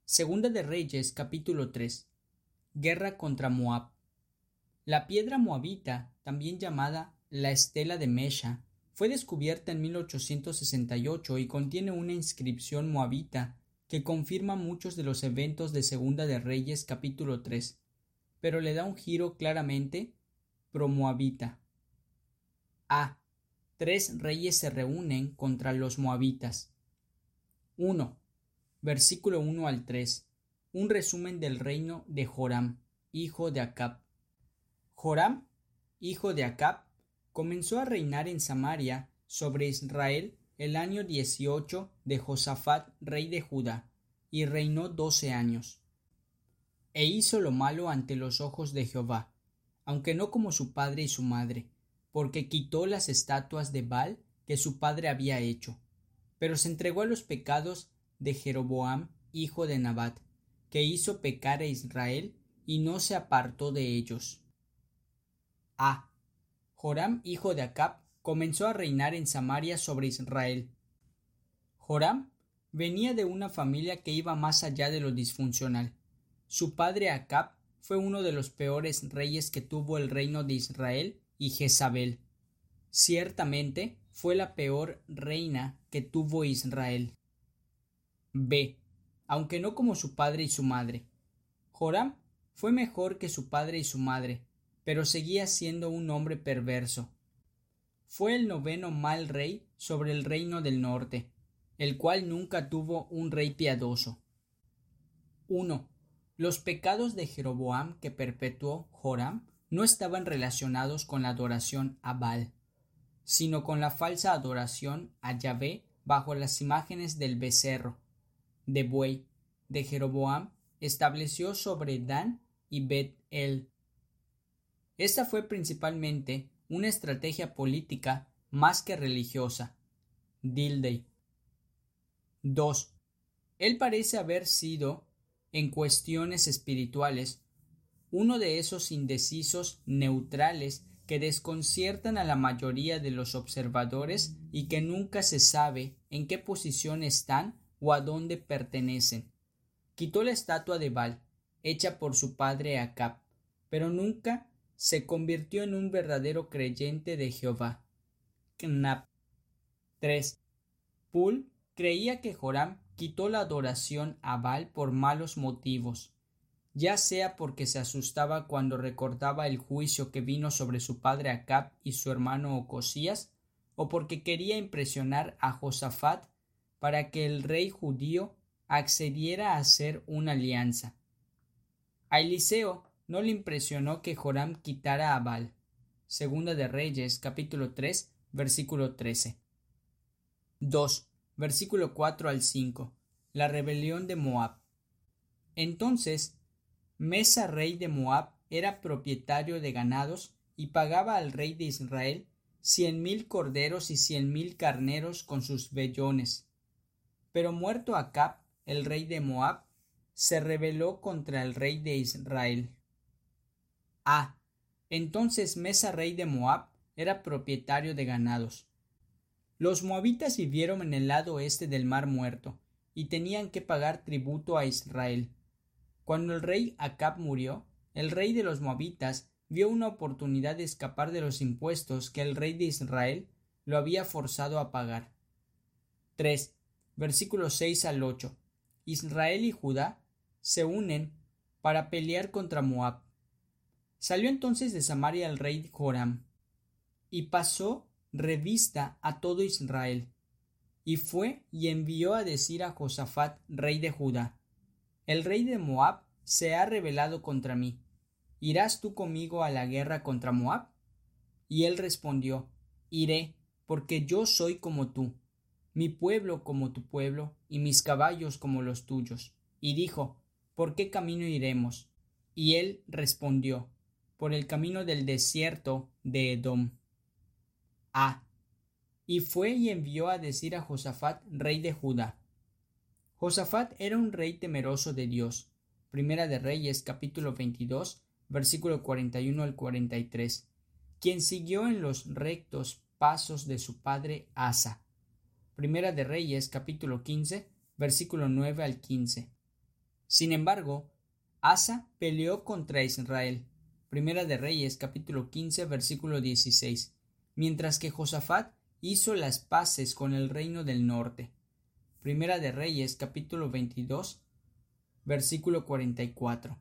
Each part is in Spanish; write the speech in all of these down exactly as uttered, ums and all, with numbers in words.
Segunda de Reyes, capítulo tres. Guerra contra Moab. La piedra moabita, también llamada la estela de Mesha, fue descubierta en mil ochocientos sesenta y ocho y contiene una inscripción moabita que confirma muchos de los eventos de Segunda de Reyes, capítulo tres, pero le da un giro claramente pro-moabita. A. Tres reyes se reúnen contra los moabitas. uno. Versículo uno al tres. Un resumen del reino de Joram, hijo de Acab. Joram, hijo de Acab, comenzó a reinar en Samaria sobre Israel el año dieciocho de Josafat, rey de Judá, y reinó doce años. E hizo lo malo ante los ojos de Jehová, aunque no como su padre y su madre, porque quitó las estatuas de Baal que su padre había hecho, pero se entregó a los pecados de Jeroboam, hijo de Nabat, que hizo pecar a Israel y no se apartó de ellos. A. Joram, hijo de Acab, comenzó a reinar en Samaria sobre Israel. Joram venía de una familia que iba más allá de lo disfuncional. Su padre Acab fue uno de los peores reyes que tuvo el reino de Israel y Jezabel. Ciertamente fue la peor reina que tuvo Israel. B. Aunque no como su padre y su madre. Joram fue mejor que su padre y su madre, pero seguía siendo un hombre perverso. Fue el noveno mal rey sobre el reino del norte, el cual nunca tuvo un rey piadoso. uno. Los pecados de Jeroboam que perpetuó Joram no estaban relacionados con la adoración a Baal, sino con la falsa adoración a Yahvé bajo las imágenes del becerro, de buey, de Jeroboam estableció sobre Dan y Bet-El. Esta fue principalmente una estrategia política más que religiosa. Dildey. dos. Él parece haber sido, en cuestiones espirituales, uno de esos indecisos neutrales que desconciertan a la mayoría de los observadores y que nunca se sabe en qué posición están o a dónde pertenecen. Quitó la estatua de Baal, hecha por su padre Acab, pero nunca se convirtió en un verdadero creyente de Jehová. Knap. tres. Pul creía que Joram quitó la adoración a Baal por malos motivos, ya sea porque se asustaba cuando recordaba el juicio que vino sobre su padre Acab y su hermano Ocosías, o porque quería impresionar a Josafat para que el rey judío accediera a hacer una alianza. A Eliseo no le impresionó que Joram quitara a Baal. Segunda de Reyes, capítulo tres, versículo trece. dos. Versículo cuatro al cinco. La rebelión de Moab. Entonces, Mesa, rey de Moab, era propietario de ganados y pagaba al rey de Israel cien mil corderos y cien mil carneros con sus vellones. Pero muerto Acab, el rey de Moab, se rebeló contra el rey de Israel. A. Entonces Mesa, rey de Moab, era propietario de ganados. Los moabitas vivieron en el lado oeste del Mar Muerto y tenían que pagar tributo a Israel. Cuando el rey Acab murió, el rey de los moabitas vio una oportunidad de escapar de los impuestos que el rey de Israel lo había forzado a pagar. tres. Versículos seis al ocho. Israel y Judá se unen para pelear contra Moab. Salió entonces de Samaria el rey Joram, y pasó revista a todo Israel, y fue y envió a decir a Josafat, rey de Judá: el rey de Moab se ha rebelado contra mí. ¿Irás tú conmigo a la guerra contra Moab? Y él respondió: iré, porque yo soy como tú, mi pueblo como tu pueblo, y mis caballos como los tuyos. Y dijo: ¿por qué camino iremos? Y él respondió: por el camino del desierto de Edom. A. Y fue y envió a decir a Josafat, rey de Judá. Josafat era un rey temeroso de Dios. Primera de Reyes, capítulo veintidós, versículo cuarenta y uno al cuarenta y tres, quien siguió en los rectos pasos de su padre Asa. Primera de Reyes, capítulo quince, versículo nueve al quince. Sin embargo, Asa peleó contra Israel. Primera de Reyes, capítulo quince, versículo dieciséis, mientras que Josafat hizo las paces con el reino del norte. Primera de Reyes, capítulo veintidós, versículo cuarenta y cuatro.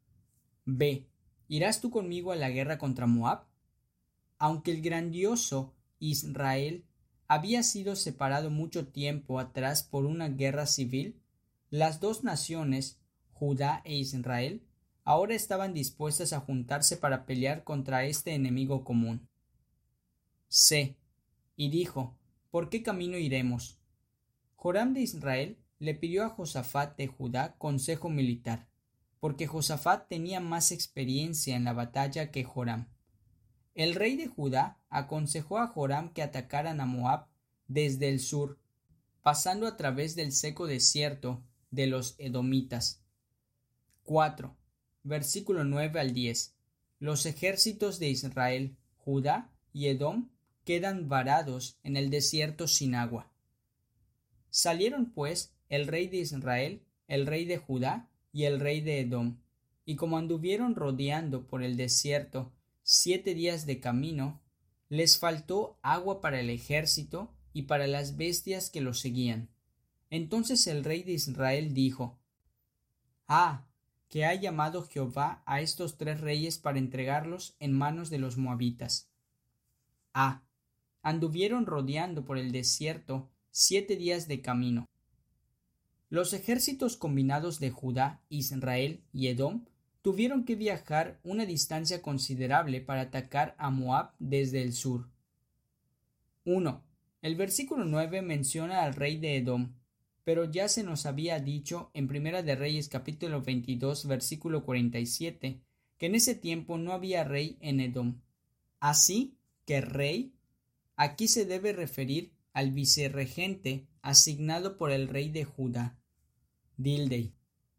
B. ¿Irás tú conmigo a la guerra contra Moab? Aunque el grandioso Israel había sido separado mucho tiempo atrás por una guerra civil, las dos naciones, Judá e Israel, ahora estaban dispuestas a juntarse para pelear contra este enemigo común. C. Y dijo, ¿por qué camino iremos? Joram de Israel le pidió a Josafat de Judá consejo militar, porque Josafat tenía más experiencia en la batalla que Joram. El rey de Judá aconsejó a Joram que atacaran a Moab desde el sur, pasando a través del seco desierto de los edomitas. cuatro. Versículo nueve al diez. Los ejércitos de Israel, Judá y Edom quedan varados en el desierto sin agua. Salieron pues el rey de Israel, el rey de Judá y el rey de Edom, y como anduvieron rodeando por el desierto siete días de camino, les faltó agua para el ejército y para las bestias que los seguían. Entonces el rey de Israel dijo, Ah, que ha llamado Jehová a estos tres reyes para entregarlos en manos de los moabitas. A. Anduvieron rodeando por el desierto siete días de camino. Los ejércitos combinados de Judá, Israel y Edom tuvieron que viajar una distancia considerable para atacar a Moab desde el sur. uno. El versículo nueve menciona al rey de Edom, pero ya se nos había dicho en Primera de Reyes capítulo veintidós versículo cuarenta y siete que en ese tiempo no había rey en Edom. Así que rey aquí se debe referir al vicerregente asignado por el rey de Judá, Dildei.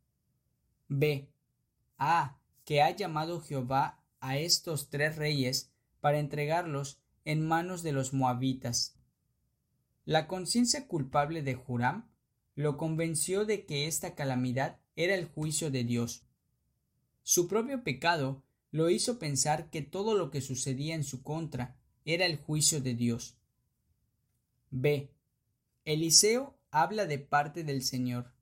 B. A. Que ha llamado Jehová a estos tres reyes para entregarlos en manos de los moabitas. La conciencia culpable de Joram lo convenció de que esta calamidad era el juicio de Dios. Su propio pecado lo hizo pensar que todo lo que sucedía en su contra era el juicio de Dios. B. Eliseo habla de parte del Señor.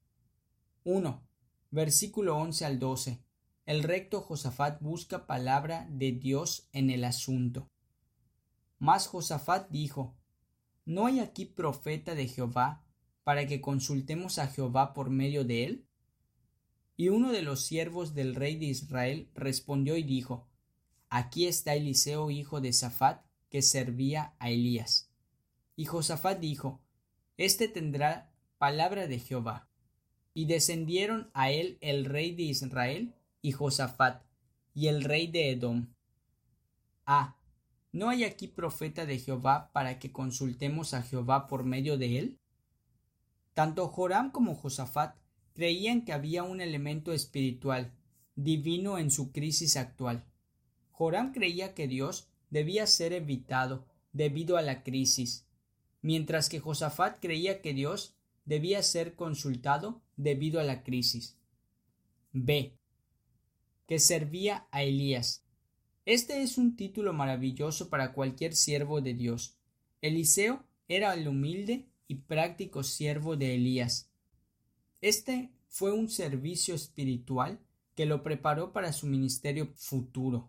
uno. Versículo once al doce. El recto Josafat busca palabra de Dios en el asunto. Mas Josafat dijo, ¿no hay aquí profeta de Jehová para que consultemos a Jehová por medio de él? Y uno de los siervos del rey de Israel respondió y dijo, Aquí está Eliseo hijo de Safat, que servía a Elías. Y Josafat dijo, Este tendrá palabra de Jehová. Y descendieron a él el rey de Israel y Josafat, y el rey de Edom. A. ¿No hay aquí profeta de Jehová para que consultemos a Jehová por medio de él? Tanto Joram como Josafat creían que había un elemento espiritual, divino en su crisis actual. Joram creía que Dios debía ser evitado debido a la crisis, mientras que Josafat creía que Dios debía ser consultado debido a la crisis. B. Que servía a Elías. Este es un título maravilloso para cualquier siervo de Dios. Eliseo era el humilde y práctico siervo de Elías. Este fue un servicio espiritual que lo preparó para su ministerio futuro.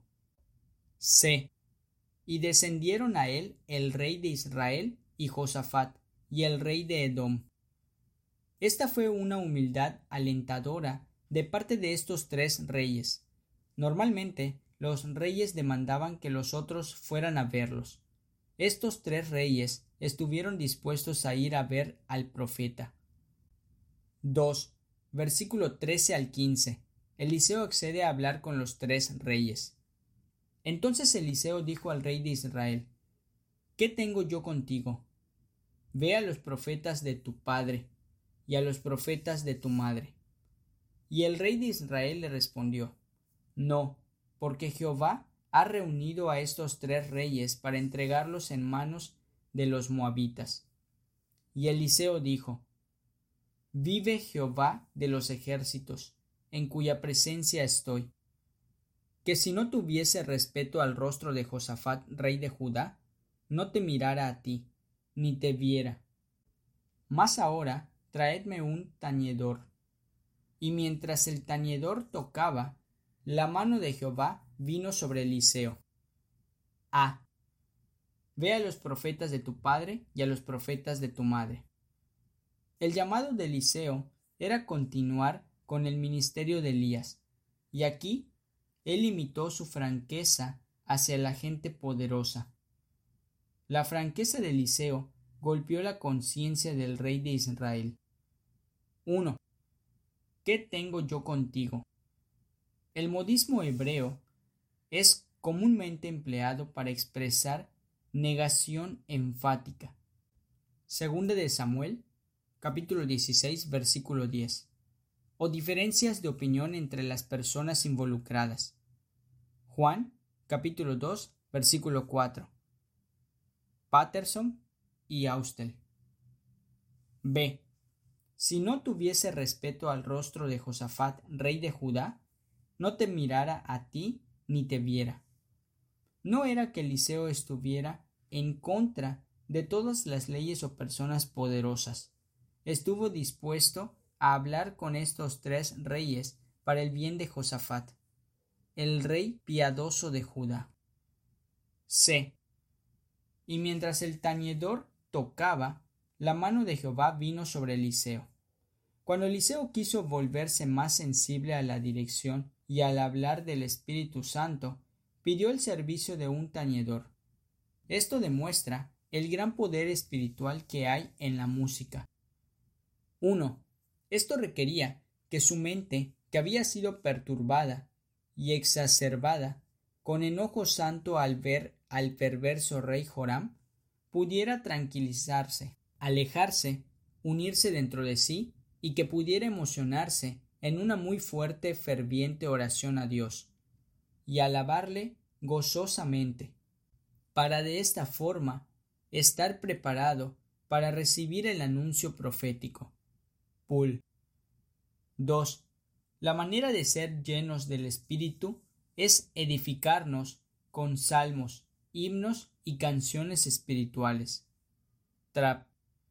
C. Y descendieron a él el rey de Israel y Josafat, y el rey de Edom. Esta fue una humildad alentadora de parte de estos tres reyes. Normalmente, los reyes demandaban que los otros fueran a verlos. Estos tres reyes estuvieron dispuestos a ir a ver al profeta. dos. Versículo trece al quince. Eliseo accede a hablar con los tres reyes. Entonces Eliseo dijo al rey de Israel, ¿Qué tengo yo contigo? Ve a los profetas de tu padre y a los profetas de tu madre. Y el rey de Israel le respondió, No, porque Jehová ha reunido a estos tres reyes para entregarlos en manos de los moabitas. Y Eliseo dijo, Vive Jehová de los ejércitos, en cuya presencia estoy, que si no tuviese respeto al rostro de Josafat, rey de Judá, no te mirara a ti, ni te viera. Mas ahora traedme un tañedor. Y mientras el tañedor tocaba, la mano de Jehová vino sobre Eliseo. A. Ve a los profetas de tu padre y a los profetas de tu madre. El llamado de Eliseo era continuar con el ministerio de Elías, y aquí él imitó su franqueza hacia la gente poderosa. La franqueza de Eliseo golpeó la conciencia del rey de Israel. uno. ¿Qué tengo yo contigo? El modismo hebreo es comúnmente empleado para expresar negación enfática. Segunda de Samuel, capítulo dieciséis, versículo diez. O diferencias de opinión entre las personas involucradas. Juan, capítulo dos, versículo cuatro. Patterson y Austel. B. Si no tuviese respeto al rostro de Josafat, rey de Judá, no te mirara a ti ni te viera. No era que Eliseo estuviera en contra de todas las leyes o personas poderosas. Estuvo dispuesto a hablar con estos tres reyes para el bien de Josafat, el rey piadoso de Judá. C. Y mientras el tañedor tocaba, la mano de Jehová vino sobre Eliseo. Cuando Eliseo quiso volverse más sensible a la dirección y al hablar del Espíritu Santo, pidió el servicio de un tañedor. Esto demuestra el gran poder espiritual que hay en la música. uno. Esto requería que su mente, que había sido perturbada y exacerbada con enojo santo al ver al perverso rey Joram, pudiera tranquilizarse, alejarse, unirse dentro de sí y que pudiera emocionarse en una muy fuerte, ferviente oración a Dios y alabarle gozosamente, para de esta forma estar preparado para recibir el anuncio profético. Poole. dos. La manera de ser llenos del Espíritu es edificarnos con salmos, himnos y canciones espirituales. Trapp.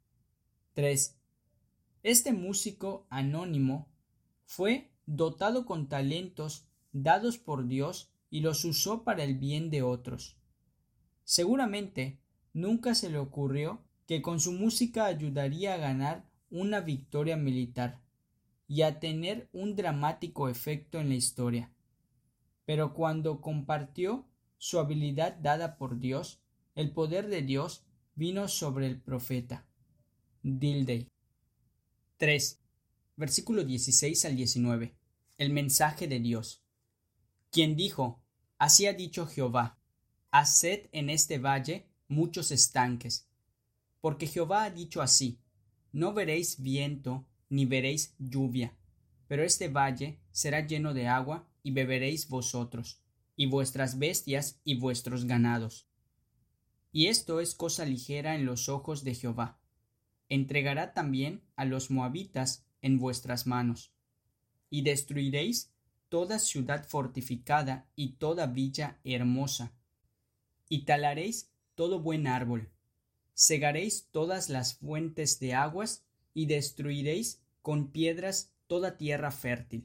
tres. Este músico anónimo fue dotado con talentos dados por Dios y los usó para el bien de otros. Seguramente nunca se le ocurrió que con su música ayudaría a ganar una victoria militar y a tener un dramático efecto en la historia. Pero cuando compartió su habilidad dada por Dios, el poder de Dios vino sobre el profeta. Dilday. tres. Versículo dieciséis al diecinueve. El mensaje de Dios. Quien dijo: Así ha dicho Jehová, haced en este valle muchos estanques. Porque Jehová ha dicho así: no veréis viento ni veréis lluvia, pero este valle será lleno de agua y beberéis vosotros, y vuestras bestias y vuestros ganados. Y esto es cosa ligera en los ojos de Jehová. Entregará también a los moabitas en vuestras manos, y destruiréis toda ciudad fortificada y toda villa hermosa, y talaréis todo buen árbol, cegaréis todas las fuentes de aguas, y destruiréis con piedras toda tierra fértil.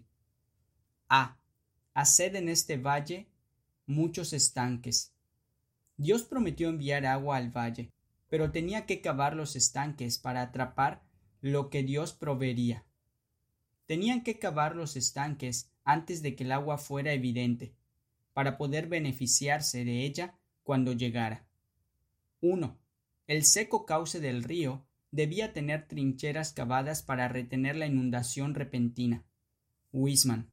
A. Haced en este valle muchos estanques. Dios prometió enviar agua al valle, pero tenía que cavar los estanques para atrapar lo que Dios proveería. Tenían que cavar los estanques antes de que el agua fuera evidente, para poder beneficiarse de ella cuando llegara. uno. El seco cauce del río debía tener trincheras cavadas para retener la inundación repentina. Wiseman.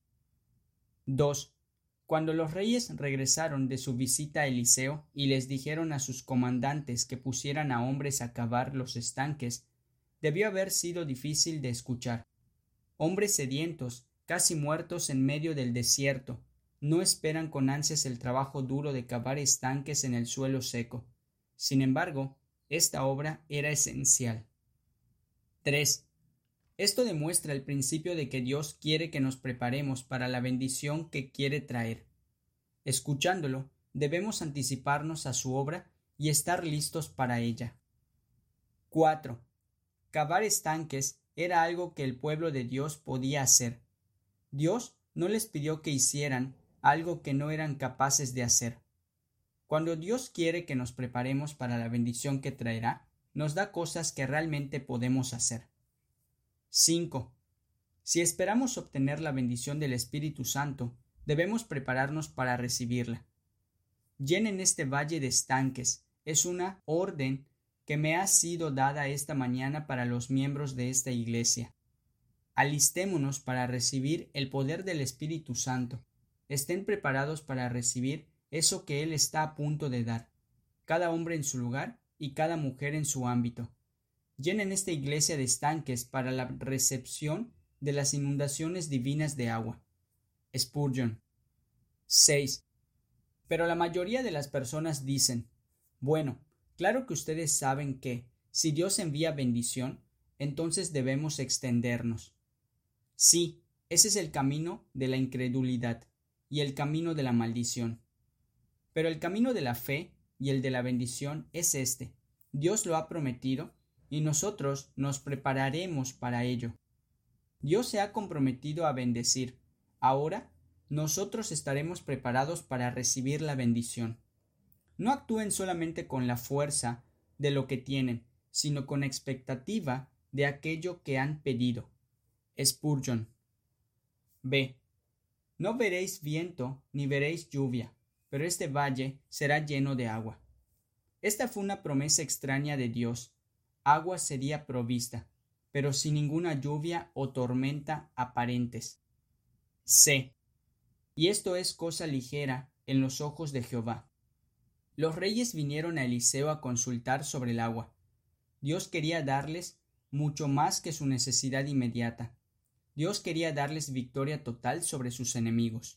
dos. Cuando los reyes regresaron de su visita a Eliseo y les dijeron a sus comandantes que pusieran a hombres a cavar los estanques, debió haber sido difícil de escuchar. Hombres sedientos, casi muertos en medio del desierto, no esperan con ansias el trabajo duro de cavar estanques en el suelo seco. Sin embargo, esta obra era esencial. tres. Esto demuestra el principio de que Dios quiere que nos preparemos para la bendición que quiere traer. Escuchándolo, debemos anticiparnos a su obra y estar listos para ella. cuatro. Cavar estanques era algo que el pueblo de Dios podía hacer. Dios no les pidió que hicieran algo que no eran capaces de hacer. Cuando Dios quiere que nos preparemos para la bendición que traerá, nos da cosas que realmente podemos hacer. cinco. Si esperamos obtener la bendición del Espíritu Santo, debemos prepararnos para recibirla. Llenen este valle de estanques. Es una orden que me ha sido dada esta mañana para los miembros de esta iglesia. Alistémonos para recibir el poder del Espíritu Santo. Estén preparados para recibir eso que Él está a punto de dar, cada hombre en su lugar y cada mujer en su ámbito. Llenen esta iglesia de estanques para la recepción de las inundaciones divinas de agua. Spurgeon. seis. Pero la mayoría de las personas dicen, bueno, claro que ustedes saben que, si Dios envía bendición, entonces debemos extendernos. Sí, ese es el camino de la incredulidad y el camino de la maldición. Pero el camino de la fe y el de la bendición es este. Dios lo ha prometido y nosotros nos prepararemos para ello. Dios se ha comprometido a bendecir. Ahora, nosotros estaremos preparados para recibir la bendición. No actúen solamente con la fuerza de lo que tienen, sino con expectativa de aquello que han pedido. Spurgeon. B. No veréis viento ni veréis lluvia, pero este valle será lleno de agua. Esta fue una promesa extraña de Dios. Agua sería provista, pero sin ninguna lluvia o tormenta aparentes. C. Y esto es cosa ligera en los ojos de Jehová. Los reyes vinieron a Eliseo a consultar sobre el agua. Dios quería darles mucho más que su necesidad inmediata. Dios quería darles victoria total sobre sus enemigos.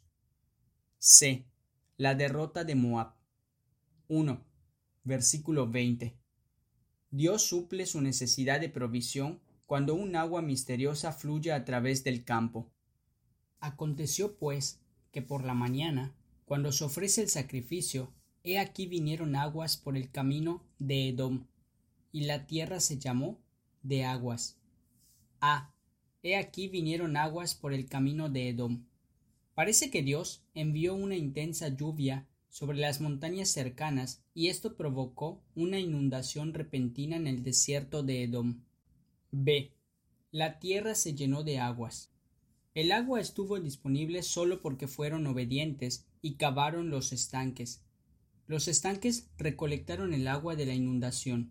C. La derrota de Moab. uno. Versículo veinte. Dios suple su necesidad de provisión cuando un agua misteriosa fluye a través del campo. Aconteció pues que por la mañana, cuando se ofrece el sacrificio, he aquí vinieron aguas por el camino de Edom, y la tierra se llamó de aguas. A. He aquí vinieron aguas por el camino de Edom. Parece que Dios envió una intensa lluvia sobre las montañas cercanas y esto provocó una inundación repentina en el desierto de Edom. B. La tierra se llenó de aguas. El agua estuvo disponible solo porque fueron obedientes y cavaron los estanques. Los estanques recolectaron el agua de la inundación.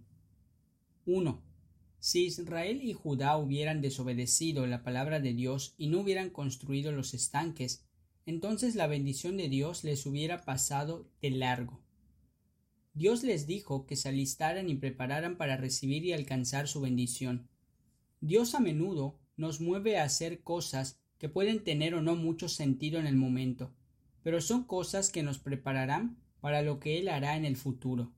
uno. Si Israel y Judá hubieran desobedecido la palabra de Dios y no hubieran construido los estanques, entonces la bendición de Dios les hubiera pasado de largo. Dios les dijo que se alistaran y prepararan para recibir y alcanzar su bendición. Dios a menudo nos mueve a hacer cosas que pueden tener o no mucho sentido en el momento, pero son cosas que nos prepararán para lo que Él hará en el futuro.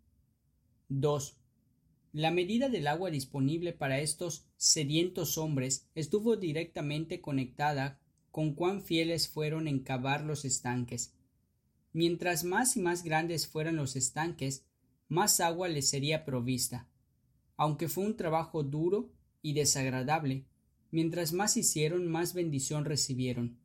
dos. La medida del agua disponible para estos sedientos hombres estuvo directamente conectada con cuán fieles fueron en cavar los estanques. Mientras más y más grandes fueran los estanques, más agua les sería provista. Aunque fue un trabajo duro y desagradable, mientras más hicieron, más bendición recibieron.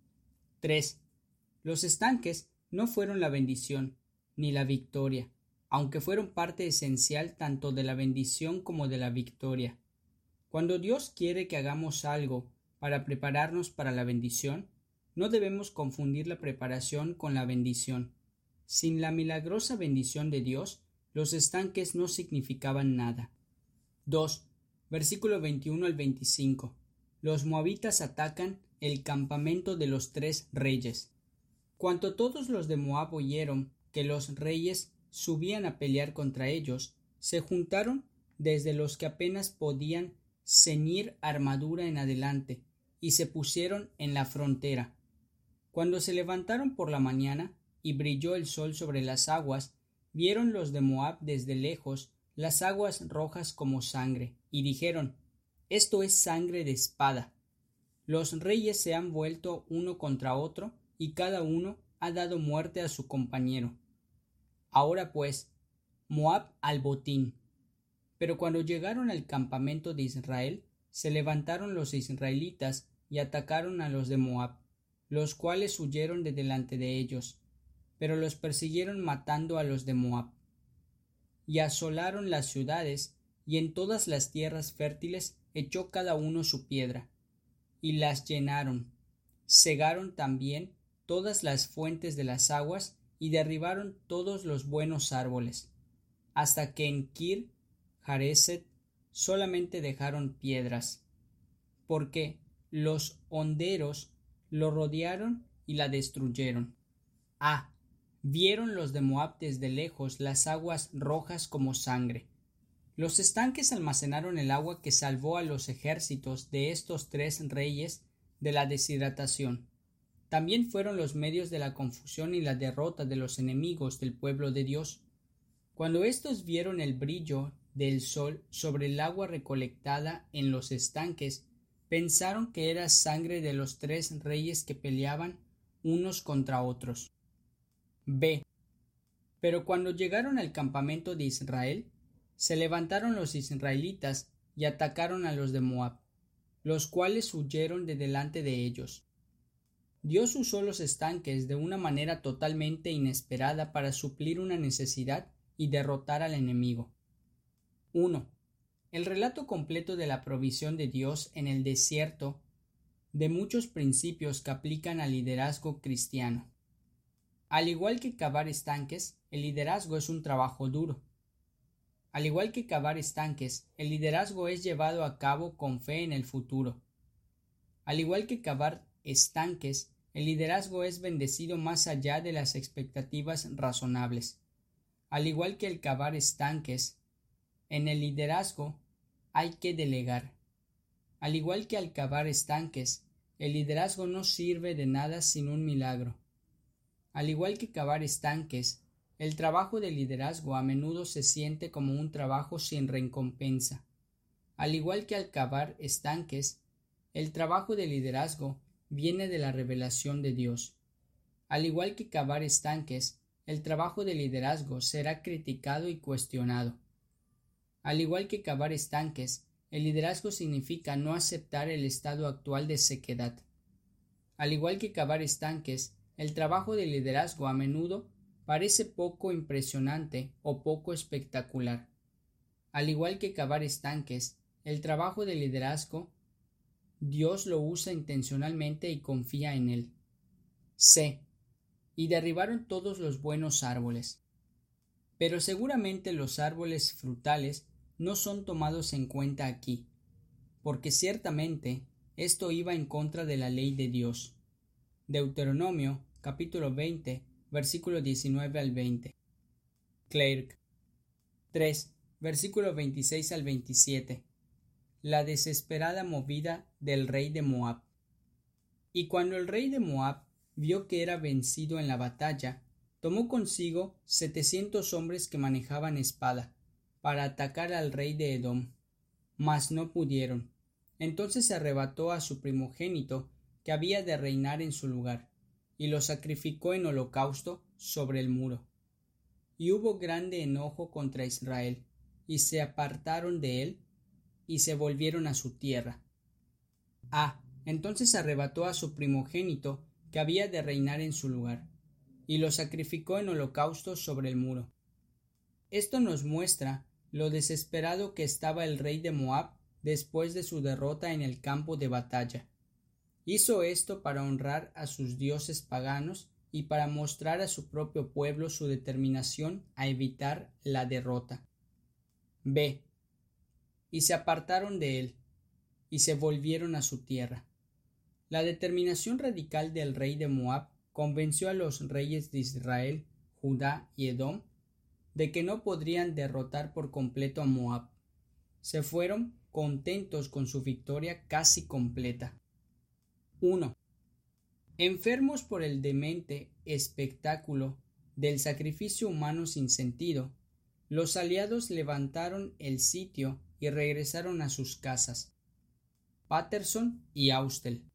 tres. Los estanques no fueron la bendición ni la victoria, aunque fueron parte esencial tanto de la bendición como de la victoria. Cuando Dios quiere que hagamos algo para prepararnos para la bendición, no debemos confundir la preparación con la bendición. Sin la milagrosa bendición de Dios, los estanques no significaban nada. dos. Versículo veintiuno al veinticinco. Los moabitas atacan el campamento de los tres reyes. Cuando todos los de Moab oyeron que los reyes subían a pelear contra ellos, se juntaron desde los que apenas podían ceñir armadura en adelante, y se pusieron en la frontera. Cuando se levantaron por la mañana y brilló el sol sobre las aguas, vieron los de Moab desde lejos las aguas rojas como sangre, y dijeron: Esto es sangre de espada. Los reyes se han vuelto uno contra otro, y cada uno ha dado muerte a su compañero. Ahora pues, Moab al botín. Pero cuando llegaron al campamento de Israel, se levantaron los israelitas y atacaron a los de Moab, los cuales huyeron de delante de ellos, pero los persiguieron matando a los de Moab. Y asolaron las ciudades, y en todas las tierras fértiles echó cada uno su piedra, y las llenaron. Cegaron también todas las fuentes de las aguas, y derribaron todos los buenos árboles, hasta que en Kir Hareset solamente dejaron piedras, porque los honderos lo rodearon y la destruyeron. Ah, vieron los de Moab desde lejos las aguas rojas como sangre. Los estanques almacenaron el agua que salvó a los ejércitos de estos tres reyes de la deshidratación. También fueron los medios de la confusión y la derrota de los enemigos del pueblo de Dios. Cuando éstos vieron el brillo del sol sobre el agua recolectada en los estanques, pensaron que era sangre de los tres reyes que peleaban unos contra otros. B. Pero cuando llegaron al campamento de Israel, se levantaron los israelitas y atacaron a los de Moab, los cuales huyeron de delante de ellos. Dios usó los estanques de una manera totalmente inesperada para suplir una necesidad y derrotar al enemigo. uno. El relato completo de la provisión de Dios en el desierto de muchos principios que aplican al liderazgo cristiano. Al igual que cavar estanques, el liderazgo es un trabajo duro. Al igual que cavar estanques, el liderazgo es llevado a cabo con fe en el futuro. Al igual que cavar estanques, el liderazgo es bendecido más allá de las expectativas razonables. Al igual que el cavar estanques, en el liderazgo hay que delegar. Al igual que al cavar estanques, el liderazgo no sirve de nada sin un milagro. Al igual que cavar estanques, el trabajo de liderazgo a menudo se siente como un trabajo sin recompensa. Al igual que al cavar estanques, el trabajo de liderazgo viene de la revelación de Dios. Al igual que cavar estanques, el trabajo de liderazgo será criticado y cuestionado. Al igual que cavar estanques, el liderazgo significa no aceptar el estado actual de sequedad. Al igual que cavar estanques, el trabajo de liderazgo a menudo parece poco impresionante o poco espectacular. Al igual que cavar estanques, el trabajo de liderazgo, Dios lo usa intencionalmente y confía en él. C. Y derribaron todos los buenos árboles. Pero seguramente los árboles frutales no son tomados en cuenta aquí, porque ciertamente esto iba en contra de la ley de Dios. Deuteronomio, capítulo veinte, versículo diecinueve al veinte. Clerk. tres. Versículo veintiséis al veintisiete. La desesperada movida del rey de Moab. Y cuando el rey de Moab vio que era vencido en la batalla, tomó consigo setecientos hombres que manejaban espada, para atacar al rey de Edom, mas no pudieron. Entonces se arrebató a su primogénito, que había de reinar en su lugar, y lo sacrificó en holocausto sobre el muro. Y hubo grande enojo contra Israel, y se apartaron de él, y se volvieron a su tierra. Ah, entonces arrebató a su primogénito, que había de reinar en su lugar, y lo sacrificó en holocausto sobre el muro. Esto nos muestra lo desesperado que estaba el rey de Moab después de su derrota en el campo de batalla. Hizo esto para honrar a sus dioses paganos y para mostrar a su propio pueblo su determinación a evitar la derrota. B. Y se apartaron de él, y se volvieron a su tierra. La determinación radical del rey de Moab convenció a los reyes de Israel, Judá y Edom de que no podrían derrotar por completo a Moab. Se fueron contentos con su victoria casi completa. uno. Enfermos por el demente espectáculo del sacrificio humano sin sentido, los aliados levantaron el sitio y regresaron a sus casas. Patterson y Austell.